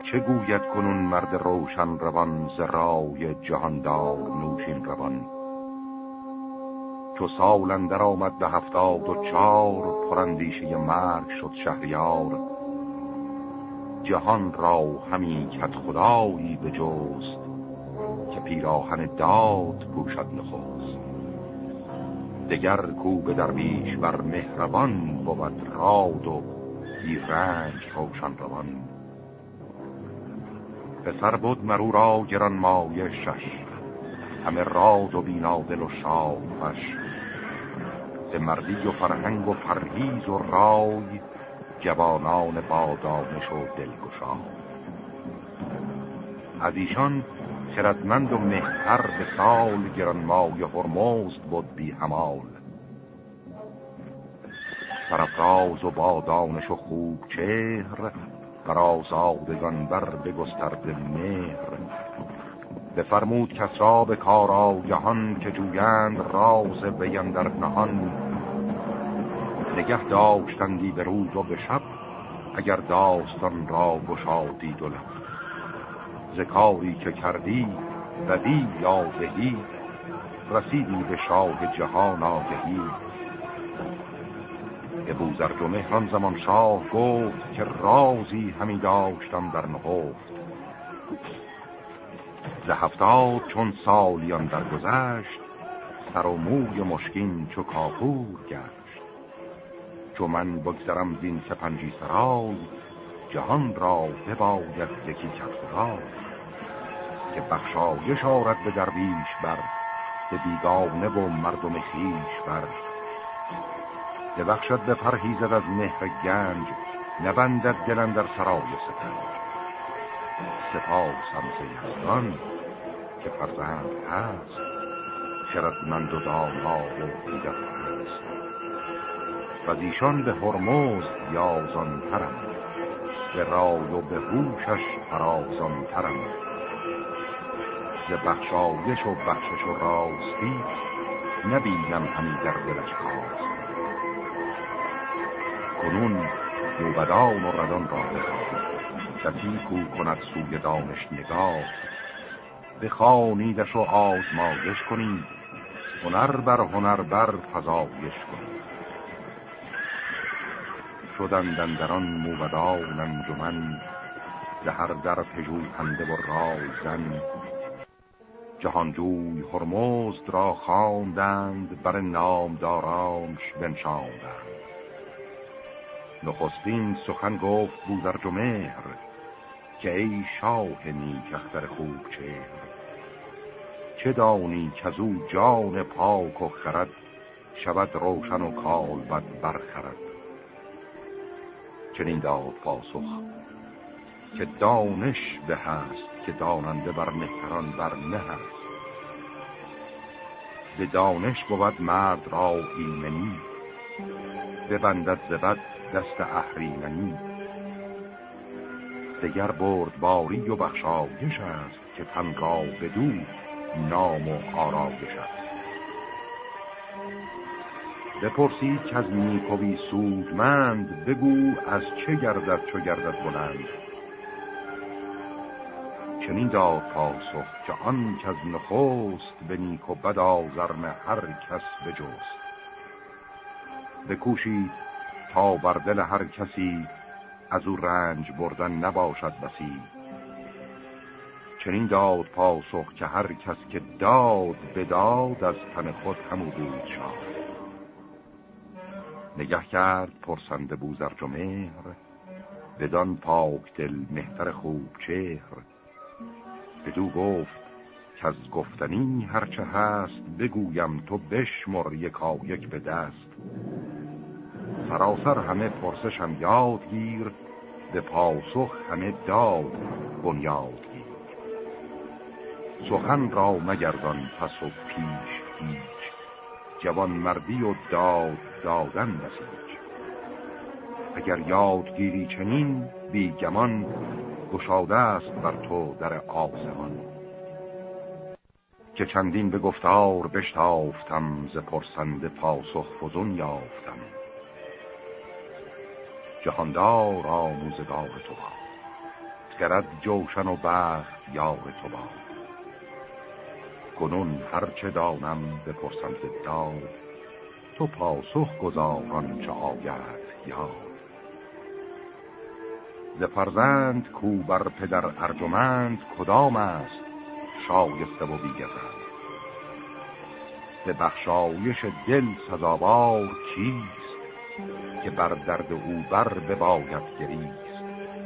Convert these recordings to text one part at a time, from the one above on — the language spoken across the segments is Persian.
چه گوید کنون مرد روشن روان ز رای جهاندار نوشین روان. چو سال اندر آمد به 74 پراندیشه مرگ شد شهریار. جهان را همی کد خدایی بجست که پیراهن داد پوشد نخست. دگر کو به درویش بر مهربان بود راد و بی رنج روشن روان. پسر بود مرو را گران مایه شش همه راد و بینادل و شاهش. ز مردی و فرهنگ و پرهیز و رای جوانان با دانش و دلگشای. از ایشان خردمند و مهتر به سال گرانمایه هرمزد بود بی همال. سرافراز و با دانش و خوب چهر بر آزادگان بر بگسترده مهر. بفرمود کس را به کار آگهان که جویند راز وی اندر نهان. نگه داشتندی به روز و به شب اگر داستان را گشادی دو لب. ز کاری که کردی بدی یا بهی رسیدی به شاه جهان آگهی. به بوزرجمهر آن زمان شاه گفت که رازی همی داشتم در نهفت. ز 70 چون سالیان در گذشت سر و موی مشکین چو کافور گشت. چو من بگذرم زین سپنجی سرای جهان را بباید یکی کد خدای. که بخشایش آرد به درویش بر به بیگانه و مردم خویش بر. ببخشد به پرهیزد از مهر گنج نبندد دل اندر سرای سپنج. سپاسم ز یزدان که فرزند هست خردمند و دانا و دیگر هست. و ایشان به هرمزد یازان ترم به رای و به هوشش فرازان ترم. ز بخشایش و بخشش و راستی نبینم همی در دلش خواست. کنون موبدان و ردان را بخواه کسی کو کند سوی دانش نگاه. بخوانیدش و آزمایش کنید هنر بر هنر بر فزایش کنید. شدند اندران موبدان انجمن ز هر در پژوهنده و رازن. جهانجوی هرمزد را خواندند بر نامدارانش بنشاندند. نخستین سخن گفت بوزرجمهر که ای شاه نیک اختر خوب چهر. چه دانی که زو جان پاک و خرد شود روشن و کالبد برخرد. چنین داد پاسخ که دانش به هست که داننده بر مهتران بر نه هست. به دانش بود مرد را ایمنی ببندد زبد دست اهریمنی. دگر بردباری و بخشایش است که تن را بدو نام و آرایش است. بپرسید که از نیکوی سودمند بگو از چه گردد چو گردد بلند. چنین داد پاسخ که آن که از نخست به نیک و بد آزرم هر کس بجست. بکوشید تا بر دل هر کسی از او رنج بردن نباشد بسی. چنین داد پاسخ که هر کس که داد بداد از تن خود همو بود شاد. نگه کرد پرسنده بوزرجمهر بدان پاک دل مهتر خوب چهر. بدو گفت که از گفتنی هرچه هست بگویم تو بشمر یکا یک به دست. سراسر همه پرسشم یاد گیر به پاسخ همه داد بنیاد گیر. سخن را مگردان پس و پیش هیچ جوان مردی و داد دادن بسیج. اگر یاد گیری چنین بی گمان گشاده است بر تو در آسمان. که چندین به گفتار بشتافتم ز پرسنده پاسخ فزون یافتم. جهاندار آموزگار تو باد خرد جوشن و بخت یار تو باد. کنون هرچه دانم بپرسم ز داد، تو پاسخ گزاران چه آید یاد. ز فرزند کو بر پدر ارجمند، کدام است شایسته و بی‌گزند. به بخشایش دل سزاوار کیست، که بر درد او بر بباید گریست.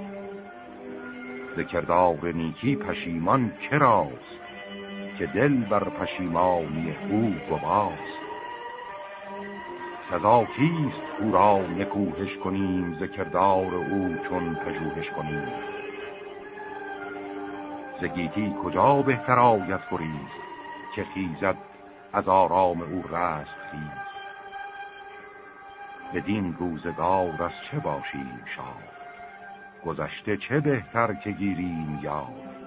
ز کردار نیکی پشیمان کراست، که دل بر پشیمانی او گواست. سزا کیست او را نکوهش کنیم، ز کردار او چون پژوهش کنیم. ز گیتی کجا بهتر آید گریز، که خیزد از آرام او رست خیز. بدین روزگار از چه باشیم شاد، گذشته چه بهتر که گیریم یاد.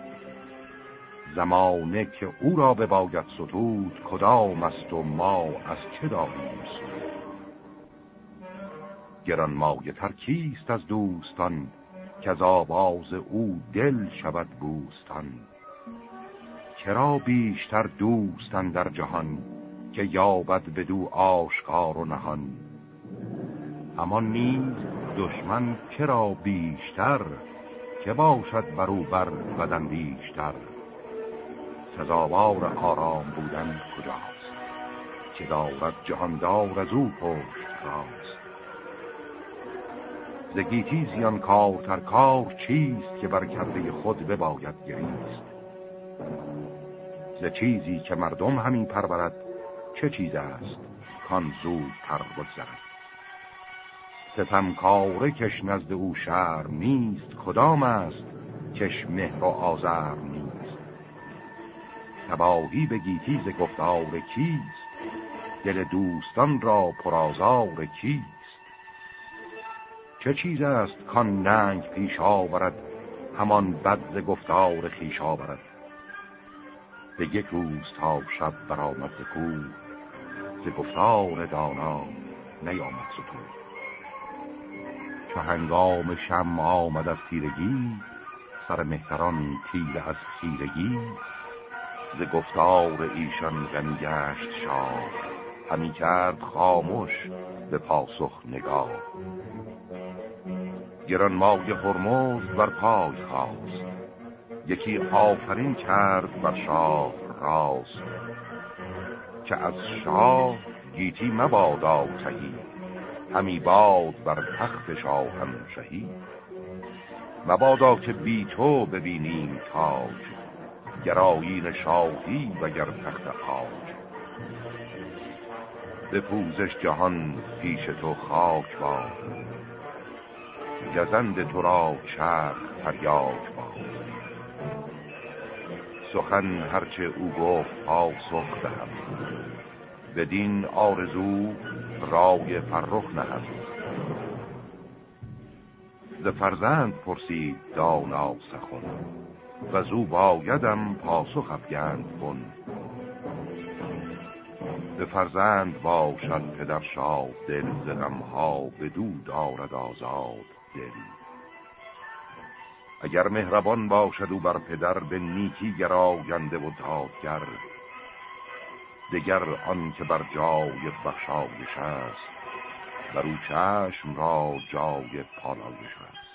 زمانه که او را بباید ستود، کدام است و ما از چه داریم سود. گرانمایه تر کیست از دوستان، که از آواز او دل شود بوستان. کرا بیشتر دوستان در جهان، که یابد بدو آشکار و نهان. اما نیز دشمن کرا بیشتر، که باشد برو بر بدن بیشتر. سزاوار آرام بودن کجاست، که دارد جهاندار از او پشت راست. ز گیتی زیان کارتر کار چیست، که بر کرده خود بباید گریست. ز چیزی که مردم همین پرورد، چه چیز است کان زود پر بگذرد. ستمکاره کش نزد او شرم نیست، کدام است کش مهر و آزر نیست. تباهی به گیتی ز گفتار کیست، دل دوستان را پرآزار کیست. چه چیز است کان ننگ پیش آورد، همان بد ز گفتار خویش آورد. به یک روز تا شب برآمد ز کوه، ز گفتار دانا نیامد ستوه. چو هنگام شم آمد از تیرگی، سر مهتران تیره از خیرگی. ز گفتار ایشان غمی گشت شاه، همی کرد خاموش به پاسخ نگاه. گرانمایه هرمزد بر پای خواست، یکی آفرین کرد بر شاه راست. که از شاه گیتی مبادا تهی، همی باد بر تخت شاهنشهی. مبادا که بی تو ببینیم تاج، گرایین شاهی و گر تخت عاج. به پوزش جهان پیش تو خاک باد، گزند تو را چرخ فریاد باد. سخن هرچه او گفت پاسخ دهم، بدین آرزو رای فرخ نهم. ز فرزند پرسید دانا سخن، وزو بایدم پاسخ افگند بن. به فرزند باشد پدر شاد دل، ز غمها بدو دارد آزاد دل. اگر مهربان باشد او بر پدر، به نیکی گراینده و دادگر. دگر آن که بر جای بخشایش است، بر او چشم را جای پالایش است.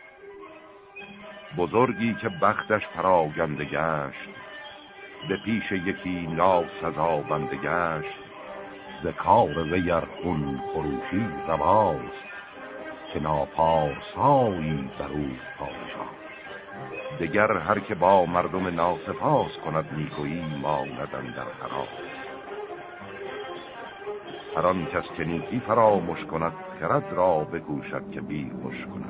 بزرگی که بختش پراگنده گشت، به پیش یکی ناسزا بنده گشت. ز کار وی ار خون خروشی رواست، که ناپارسایی بر او پادشاه. دگر هر که با مردم ناسپاس کند نیکویی، ماندن در خراس. هر آن کس که نیکی فراموش کند، خرد را بکوشد که بیهوش کند.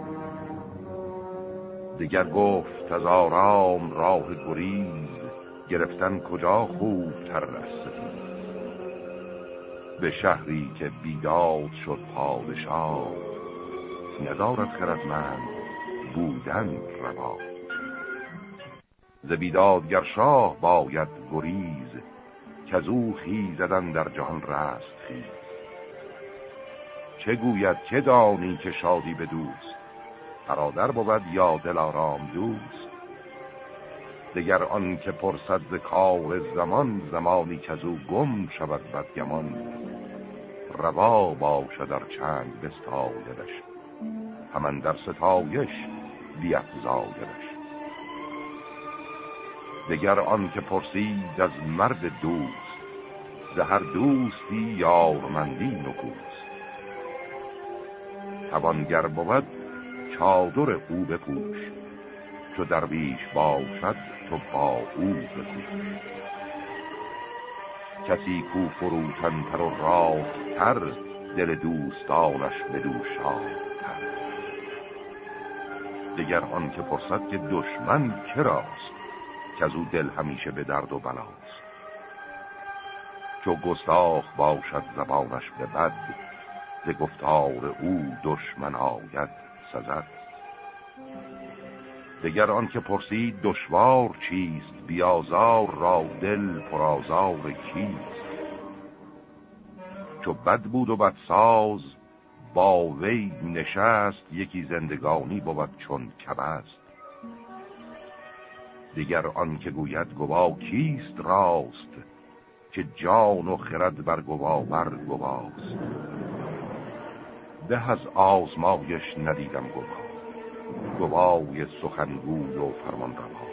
دگر گفت از آرام راه گریز، گرفتن کجا خوب تر از سپید. به شهری که بیداد شد پادشاه، ندارد خردمند بودن روا. ز بیدادگر شاه باید گریز، که از او خیزدن در جهان رست خیز. چه گوید که دانی که شادی به دوست، برادر بود یا دلارام دوست. دگر آن که پرسد ز کار زمان، زمانی که از او گم شود بدگمان. روا باشد در چنگ بستایدش، همان در ستایش بیفزایدش. دگر آن که پرسید از مرد دوست، ز هر دوستی یارمندی نکوست. توانگر بود چادر او بپوش، چو درویش باشد تو با او بکوش. کسی کو فروتن‌تر و راست‌تر، دل دوستانش بدو شادتر. دگر آن که پرسد که دشمن کراست، که از او دل همیشه به درد و بلاست. چو گستاخ باشد زبانش به بد، ز گفتار او دشمن آید سزد. دگر آن که پرسید دشوار چیست، بیازار را دل پرآزار کیست. چو بد بود و بدساز با وی نشست، یکی زندگانی بود چون کبست. دیگر آن که گوید گوا کیست راست، که جان و خرد بر گواور گواست. به از آزمایش ندیدم گوای سخنگوی و فرمان روا.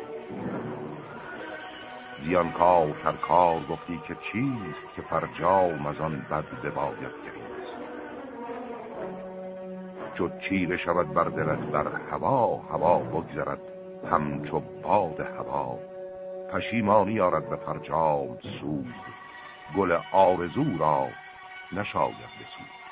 زیان کار هر کار گفتی که چیست، که فرجام از آن بد بباید گریست. چو چیره شود بر دلت بر هوا بگذرد همچو باد هوا. پشیمانی آرد به فرجام سود، گل آرزو را نشاید بسود.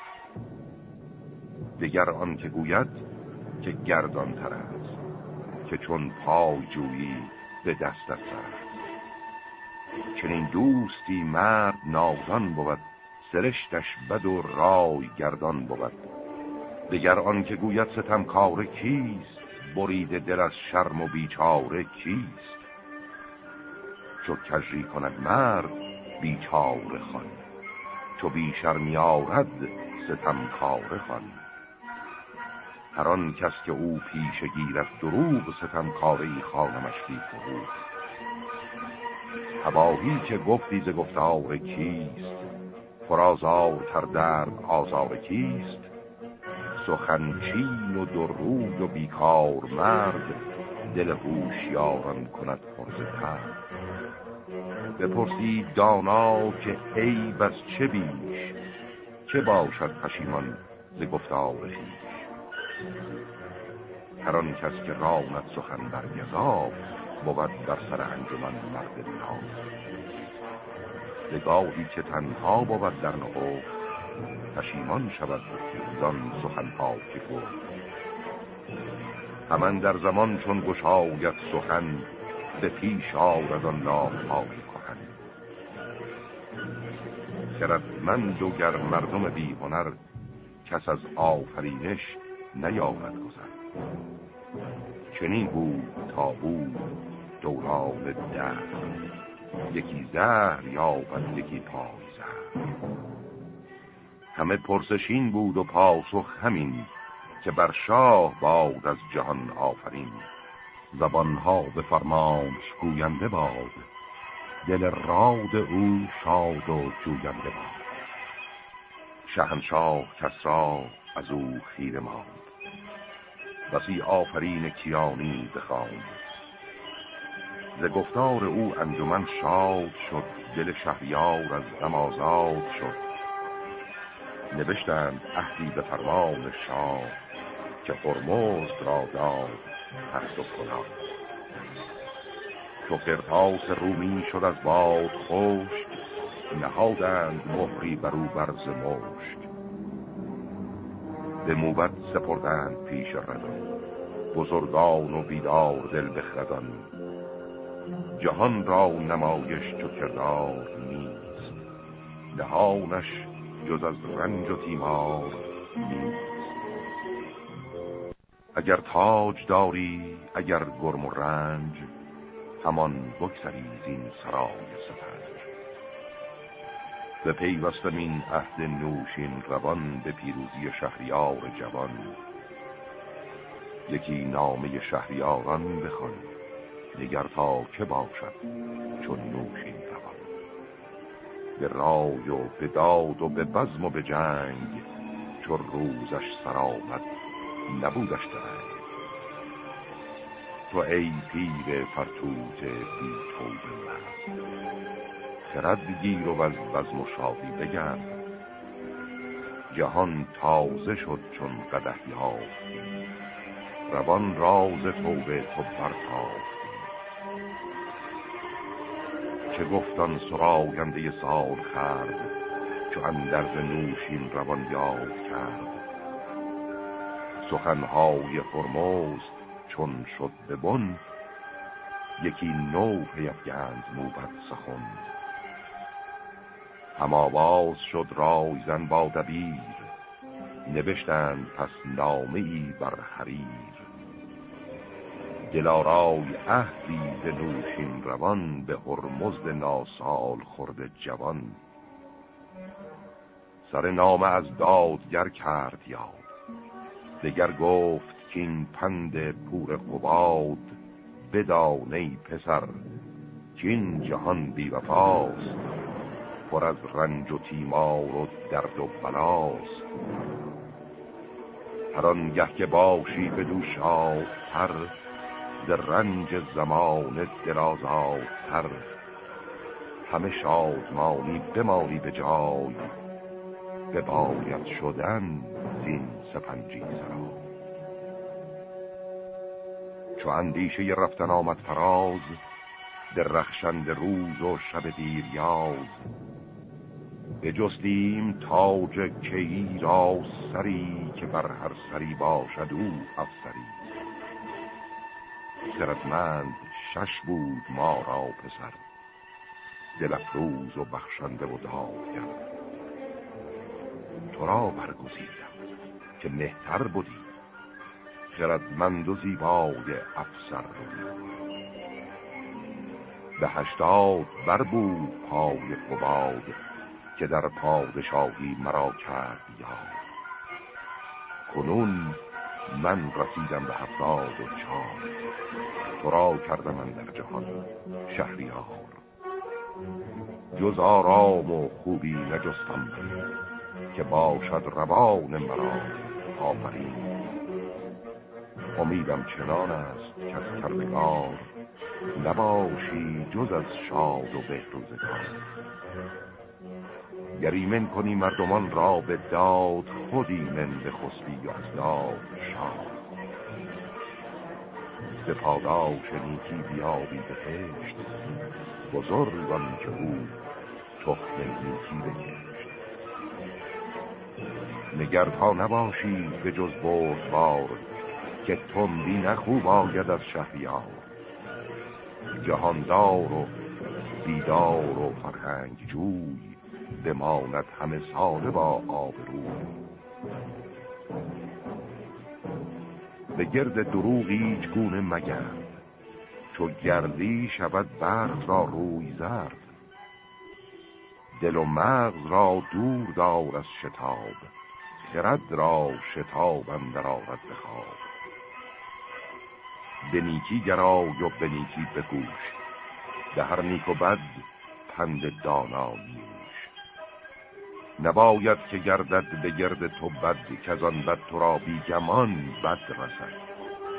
دگر آن که گوید که گردان تر است، که چون پای جویی به دستت است. چنین دوستی مرد نادان بود، سرشتش بد و رای گردان بود. دگر آن که گوید ستمکاره کیست، برید دل از شرم و بیچاره کیست. چو کژی کند مرد بیچاره خوان، چو بی شرمی آرد ستمکاره خوان. هر آن کس که او پیش گیرد دروغ، ستمکاره‌ای خوانمش بی فروغ. تباهی که گفتی ز گفتار کیست، پرآزارتر در آزار کیست. سخن چین و دروغ و بیکار مرد، دل هوشیاران کند خرده تر. بپرسید دانا که ای بس چه بیش، چه باشد پشیمان ز گفتار خویش. هر آن کس که راند سخن بر گزاف، بود در سر انجمن مرد ناف. نگاهی که تنها بود در نهفت، پشیمان شود زان سخنها که گفت. همان در زمان چون گشاید سخن، به پیش آرد آن لافهای کهن. خردمند و گر مردم بی هنر، کس از آفرینش نیامد گذر. چنین بود تا بود دوران دهر، یکی زهر یابد یکی پای زهر. همه پرسشین بود و پاسخ همین، که بر شاه باد از جهان آفرین. زبانها به فرمانش گوینده باد، دل راد او شاد و جوینده باد. شهنشاه کسری از او خیره ماند، بسی آفرین کیانی بخواند. ز گفتار او انجمن شاد شد، دل شهریار از غم آزاد شد. نوشتند عهدی به فرمان شاه، که هرمزد را داد تخت و کلاه. چو قرطاس رومی شد از باد خشک، نهادند مهری بر او برز مشک. به موبد سپردند پیش ردان، بزرگان و بیدار دل بخردان. جهان را نمایش چو کردار نیست، نهانش جز از رنج و تیمار نیست. اگر تاج داری اگر گرم و رنج، همان بگذری زین سرای سپنج. به پیوستم این عهد نوشین روان، به پیروزی شهریار جوان. یکی نامه شهریاران بخوان، نگر تا که باشد چون نوشین روان. به رای و به داد و به بزم و به جنگ، چون روزش سرآمد نبودش درنگ. تو ای پیر فرتوت بی توبه مرد، خرد گیر و از بزم و شادی بگرد. جهان تازه شد چون قدح یافتی، روان راز توبه تو برتافتی. چه گفتان سراینده سال خرد، چو اندرز نوشین روان یاد کرد. سخنهای فرموز چون شد به بن، یکی نو پیفگند موبد سخن. هم آواز شد رایزن با دبیر، نوشتند پس نامه ای بر حریر. دلارای عهدی ز نوشین روان، به هرمزد ناسال خورده جوان. سر نامه از دادگر کرد یاد، دگر گفت که این پند پور قباد. بدان ای پسر که این جهان بی وفاست، پر از رنج و تیمار و درد و بلاست. هر آنگه که باشی بدو شادتر، ز رنج زمان درازادتر. همه شادمانی بمانی به جای، بباید شدن زین سپنجی سرای. چو اندیشه رفتن آمد فراز، درخشند روز و شب دیریاز. بجستیم تاج کیی را سری، که بر هر سری باشد او افسری. خردمند 6 بود ما را پسر، دل افروز و بخشنده و دادگر. تو را برگزیدم که مهتر بودی، خردمند و زیبای افسر بودی. به 80 بر بود پای قباد، که در پادشاهی مرا کرد یاد. کنون من رسیدم به 74، تو را کردم من در جهان شهریار. جز آرام و خوبی نجستم من، که باشد روان مرا آفرین. امیدم چنان است که از کردگار، نباشی جز از شاد و بهروزگار. گر ایمن کنی مردمان را به داد، خود ایمن بخسبی و از داد شاد. به پاداش نیکی بیابی بهشت، بزرگان که او تخم نیکی بکشت. نگر تا نباشی به جز بردبار، که تندی نخوب آید از شهریار. جهاندار و بیدار و فرهنگ جوی، بماند همه ساله با آبروی. به گرد دروغ هیچ گونه مگرد، چو گردی شود برق را روی زرد. دل و مغز را دور دار از شتاب، خرد را شتاب اندر آرد به خواب. به نیکی گرای و به نیکی بگوش، به هر نیک و بد پند دانا نیوش. نباید که گردد به گرد تو بد، که از آن بد تو را بی گمان بد رسد.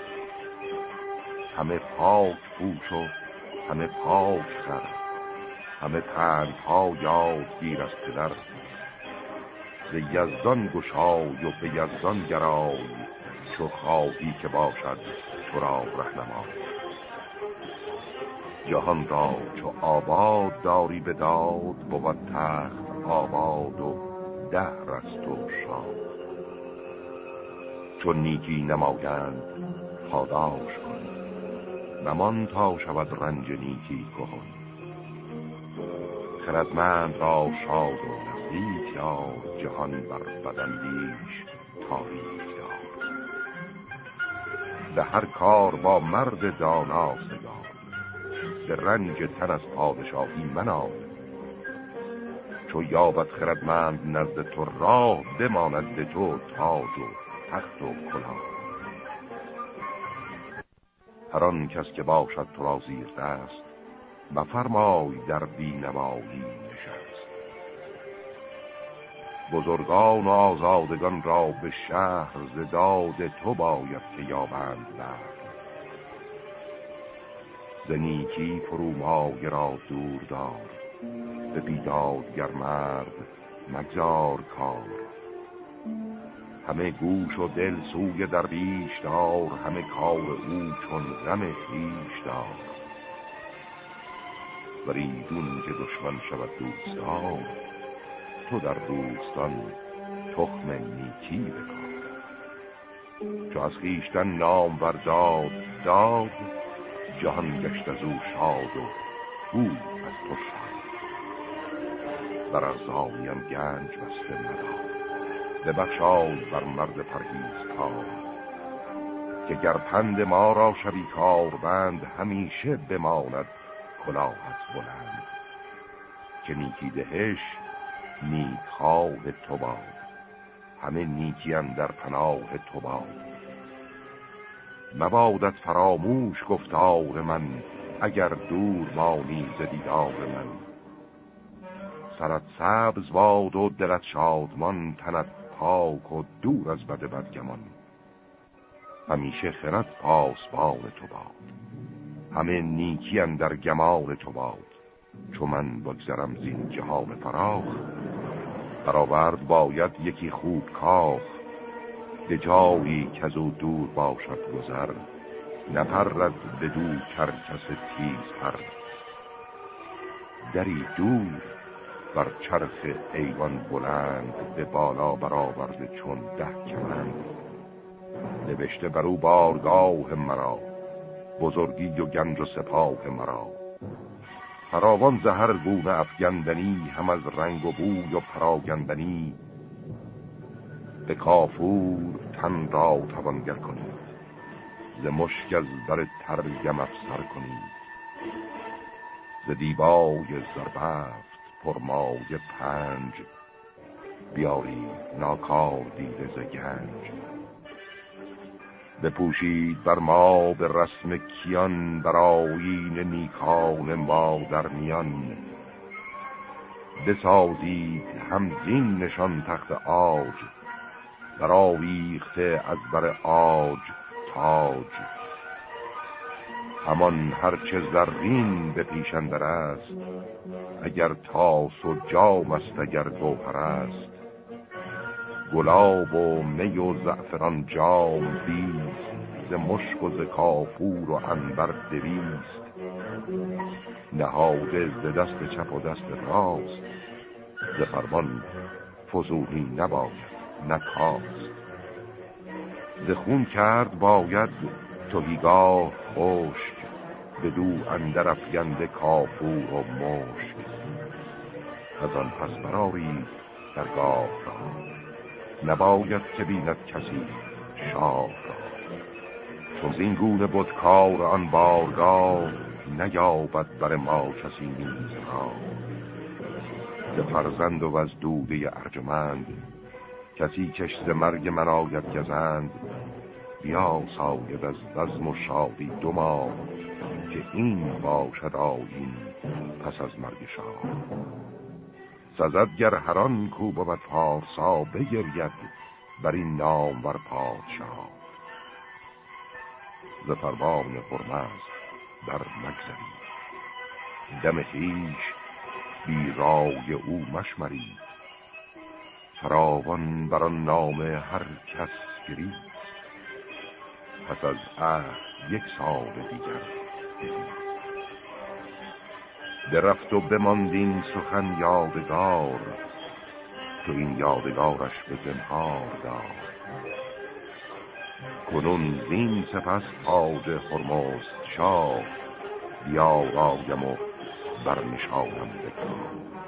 همه پاک پوش و همه پاک سر، همه پندها یاد گیر از پدر. ز یزدان گشای و به یزدان گرای، چو خواهی که باشد تو را رهنمای. جهان را چو آباد داری به داد، بود تخت آباد و دهر است و شاد. چون نیکی نمایند پاداش کن، نمان تا شود رنج نیکی کهن. خردمند را شاد و نزدیک دار، جهان بر بداندیش تاریک دار. به هر کار با مرد دانا سگار، به رنج تن از پادشاهی منال. چو یابد خردمند نزد تو راه، بماند به تو تاج و تخت و کلاه. هر آن کس که باشد تو را زیر دست، مفرمای در بینوایی نشست. بزرگان و آزادگان را به شهر ز داد تو باید که یابند بهر. ز نیکی فرومایه را دور دار، به بیدادگر مرد مگذار کار. همه گوش و دل سوی درویش دار، همه کار او چون غم خویش دار. وریدون که دشمن شود دوستدار، تو در دوستان تخم نیکی بکار. چو از خویشتن نام داد داد، جهان گشت از او شاد و او از تو شاد. بر ارزانیم گنج بسته مدار، ببخشای بر مرد پرهیزکار. که گر پند ما را شوی کاربند، همیشه بماند کلاهت بلند. که نیکی دهش نیک خواه تو باد، همه نیکی اندر پناه تو باد. مبادت فراموش گفتار من، اگر دور مانی ز دیدار من. سرت سبز باد و دلت شادمان، تنت پاک و دور از بد بدگمان. همیشه خرد پاسبان تو باد، همه نیکی اندر گمان تو باد. چو من بگذرم زین جهان فراخ، برآورد باید یکی خوب کاخ. به جایی که از او دور باشد گذر، نپرد بدو کرکس تیز پر. دری دور بر چرخ ایوان بلند، به بالا برآورده چون 10 کمند. نوشته بر او بارگاه مرا، بزرگی و گنج و سپاه مرا. فراوان ز هر گونه افگندنی، هم از رنگ و بوی و پراگندنی. به کافور تن را توانگر کنید، ز مشک از بر ترگم افسر کنید. ز دیبای زربفت پرمایه 5، بیاری ناکار دیده ز گنج. بپوشید بر ما به رسم کیان، بر آیین نیکان ما در میان. بسازید هم زین نشان تخت عاج، بر آویخته از بر عاج تاج. همان هرچه زرین به پیش اندر است، اگر تاس و جام است اگر گوهر است. گلاب و می و زعفران جام 20، ز مشک و ز کافور و عنبر 200. نهاده ز دست چپ و دست راست، ز فرمان فزونی نباید نکاست. ز خون کرد باید تهیگاه خشک، بدو اندر افگنده کافور و مشک. از آن پس برآرید درگاه را، نباید که بیند کسی شاه را. چون زین گونه بود کار آن بارگاه، نیابد بر ما کسی نیز را. ز فرزند و از دوده ارجمند، کسی کش ز مرگ من آید گزند. بیا ساید از بزم و شادی 2 ماه، که این باشد آیین پس از مرگ شاه. سزد گر هران کو بود پارسا، بگرید بر این نام بر پادشاه. ز فرمان هرمزد در مگذرید، دم خویش بی رای او مشمرید. فراوان بر آن نام هر کس گریست، پس از عهد 1 سال دیگر بزیست. درفت و بماندین سخن یادگار، تو این یادگارش به زنهار دار. کنون زین سپس تاج هرمزد شاه، بیارایم و برنشانم بکن.